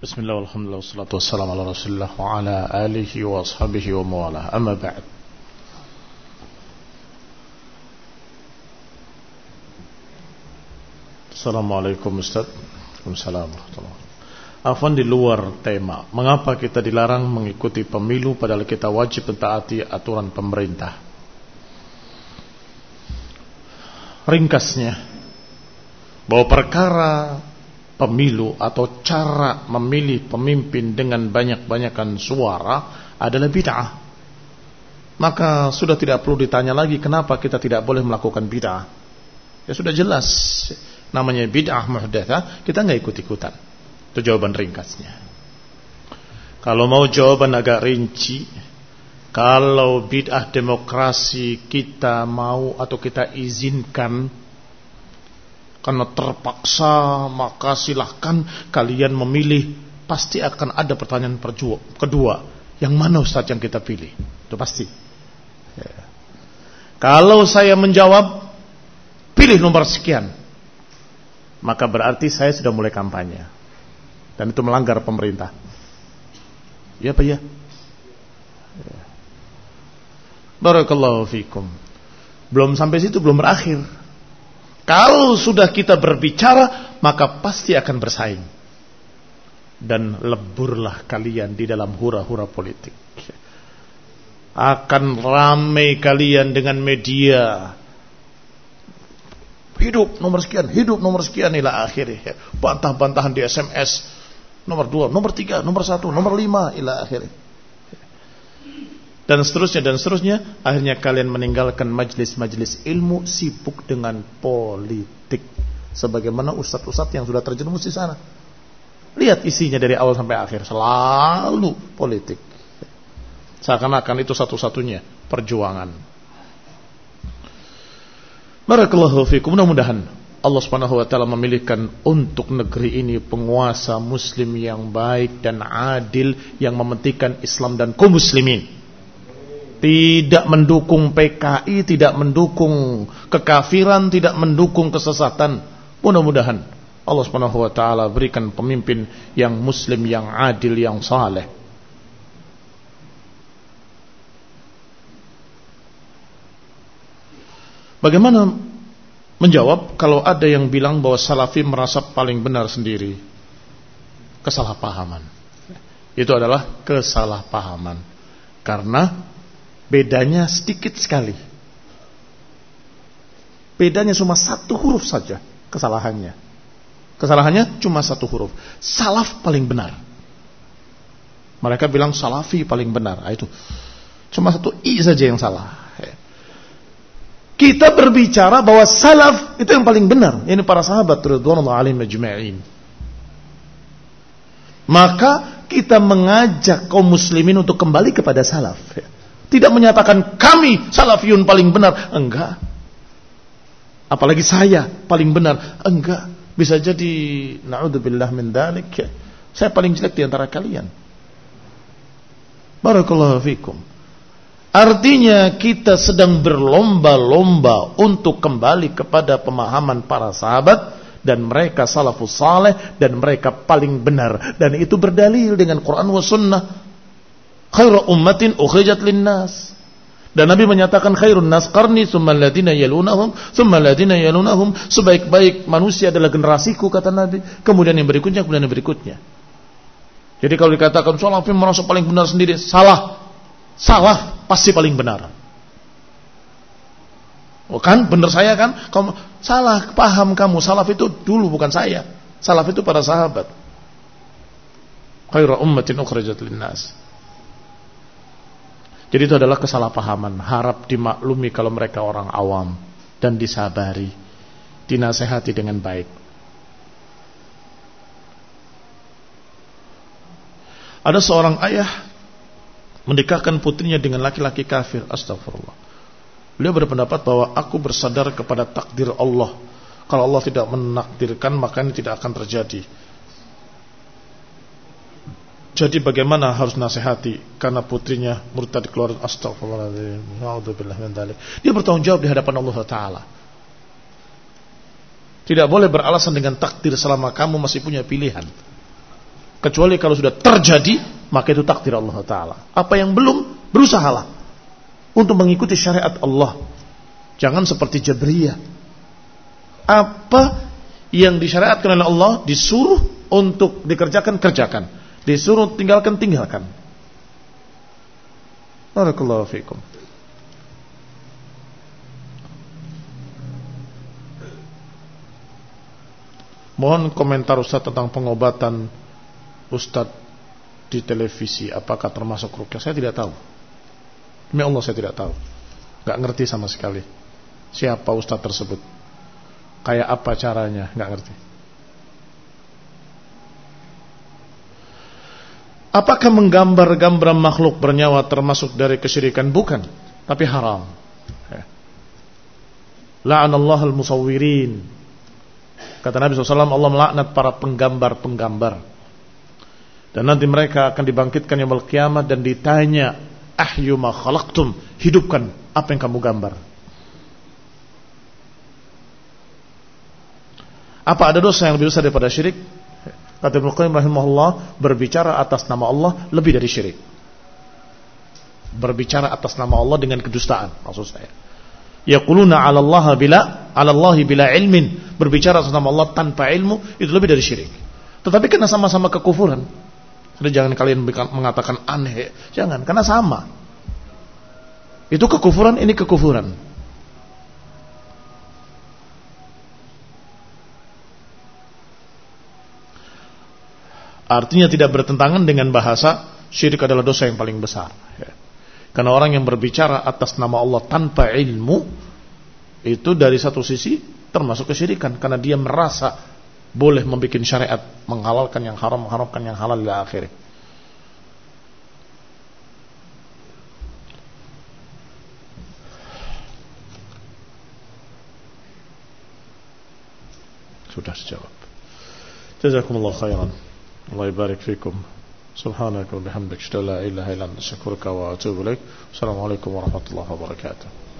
Bismillah, alhamdulillah, wassalatu wassalamu ala rasulillah wa ala alihi wa ashabihi wa mawalah. Amma ba'd. Assalamualaikum Ustaz. Waalaikumsalam warahmatullahi wabarakatuh. Afwan, di luar tema, mengapa kita dilarang mengikuti pemilu padahal kita wajib mentaati aturan pemerintah? Ringkasnya, bahwa perkara pemilu atau cara memilih pemimpin dengan banyak-banyakan suara adalah bid'ah. Maka sudah tidak perlu ditanya lagi kenapa kita tidak boleh melakukan bid'ah. Ya sudah jelas, namanya bid'ah muhdatsah, kita nggak ikut-ikutan. Itu jawaban ringkasnya. Kalau mau jawaban agak rinci, kalau bid'ah demokrasi kita mau atau kita izinkan karena terpaksa, maka silahkan kalian memilih. Pasti akan ada pertanyaan kedua, yang mana Ustaz yang kita pilih? Itu pasti ya. Kalau saya menjawab pilih nomor sekian, maka berarti saya sudah mulai kampanye, dan itu melanggar pemerintah. Ya Pak ya. Barakallahu fikum. Belum sampai situ, belum berakhir. Kalau sudah kita berbicara, maka pasti akan bersaing. Dan leburlah kalian di dalam hura-hura politik. Akan ramai kalian dengan media. Hidup nomor sekian, ila akhirnya. Bantah-bantahan di SMS. Nomor 2, nomor 3, nomor 1, nomor 5, ila akhirnya. Dan seterusnya, akhirnya kalian meninggalkan majlis-majlis ilmu, sibuk dengan politik, sebagaimana ustadz-ustadz yang sudah terjerumus di sana. Lihat isinya dari awal sampai akhir, selalu politik, seakan-akan itu satu-satunya perjuangan. Barakallahu fikum. Mudah-mudahan Allah Subhanahu wa taala memilihkan untuk negeri ini penguasa muslim yang baik dan adil, yang mementingkan Islam dan kaum muslimin. Tidak mendukung PKI, tidak mendukung kekafiran, tidak mendukung kesesatan. Mudah-mudahan Allah Subhanahu wa taala berikan pemimpin yang muslim, yang adil, yang saleh. Bagaimana menjawab kalau ada yang bilang bahwa salafi merasa paling benar sendiri? Kesalahpahaman. Itu adalah kesalahpahaman. Karena bedanya sedikit sekali. Bedanya cuma satu huruf saja kesalahannya. Kesalahannya cuma satu huruf. Salaf paling benar. Mereka bilang salafi paling benar. Itu cuma satu i saja yang salah. Kita berbicara bahwa salaf itu yang paling benar. Ini para sahabat radhiyallahu alaihim ajma'in. Maka kita mengajak kaum muslimin untuk kembali kepada salaf. Tidak menyatakan kami salafiyun paling benar. Enggak. Apalagi saya paling benar. Enggak. Bisa jadi na'udzubillah min dzalik, saya paling jelek di antara kalian. Barakallahu fikum. Artinya kita sedang berlomba-lomba untuk kembali kepada pemahaman para sahabat, dan mereka salafus saleh, dan mereka paling benar, dan itu berdalil dengan Quran wa sunnah. Khairu ummatin ukhrijat linnas. Dan Nabi menyatakan khairun nas qarni tsummal ladina yalunahum tsummal ladina yalunahum. Sebaik-baik manusia adalah generasiku, kata Nabi. Kemudian yang berikutnya, kemudian yang berikutnya. Jadi kalau dikatakan salafi merasa paling benar sendiri, salah. Salah pasti paling benar. Oh kan, benar saya kan? Kamu salah paham kamu. Salaf itu dulu bukan saya. Salaf itu para sahabat. Khairu ummatin ukhrijat linnas. Jadi itu adalah kesalahpahaman. Harap dimaklumi kalau mereka orang awam, dan disabari, dinasehati dengan baik. Ada seorang ayah menikahkan putrinya dengan laki-laki kafir. Astagfirullah. Beliau berpendapat bahwa aku bersandar kepada takdir Allah. Kalau Allah tidak menakdirkan, maka ini tidak akan terjadi. Jadi bagaimana harus nasihati karena putrinya murtad keluar? Astagfirullahaladzim. Na'udzubillah min dzalik. Dia bertanggung jawab di hadapan Allah Ta'ala. Tidak boleh beralasan dengan takdir selama kamu masih punya pilihan. Kecuali kalau sudah terjadi, maka itu takdir Allah Ta'ala. Apa yang belum, berusahalah untuk mengikuti syariat Allah. Jangan seperti Jabriyah. Apa yang disyariatkan oleh Allah, disuruh untuk dikerjakan, kerjakan. Disuruh tinggalkan, tinggalkan. Barakallahu fiikum. Mohon komentar Ustaz tentang pengobatan Ustaz di televisi. Apakah termasuk ruqyah? Saya tidak tahu. Demi Allah saya tidak tahu. Gak ngerti sama sekali siapa Ustaz tersebut, kayak apa caranya, gak ngerti. Apakah menggambar-gambar makhluk bernyawa termasuk dari kesyirikan? Bukan, tapi haram. La'anallahal musawwirin. Kata Nabi SAW, Allah melaknat para penggambar-penggambar. Dan nanti mereka akan dibangkitkan yaumul qiyamah dan ditanya, ahyu ma khalaqtum, hidupkan apa yang kamu gambar. Apa ada dosa yang lebih besar daripada syirik? Kata Ibnu Qayyim rahimahullah, berbicara atas nama Allah lebih dari syirik. Berbicara atas nama Allah dengan kedustaan, maksud saya. Yaquluna 'ala Allahi bila ilmin, berbicara atas nama Allah tanpa ilmu, itu lebih dari syirik. Tetapi karena sama-sama kekufuran, jadi jangan kalian mengatakan aneh, jangan, karena sama. Itu kekufuran, ini kekufuran. Artinya tidak bertentangan dengan bahasa syirik adalah dosa yang paling besar. Karena orang yang berbicara atas nama Allah tanpa ilmu, itu dari satu sisi termasuk kesyirikan, karena dia merasa boleh membuat syariat, menghalalkan yang haram, mengharamkan yang halal ila akhirih. Sudah dijawab. Jazakumullah khairan. Allah barik fikum. Subhanaka wa bihamdika, la ilaha illa anta, astaghfiruka wa atubu ilaik. Assalamualaikum warahmatullahi wabarakatuh.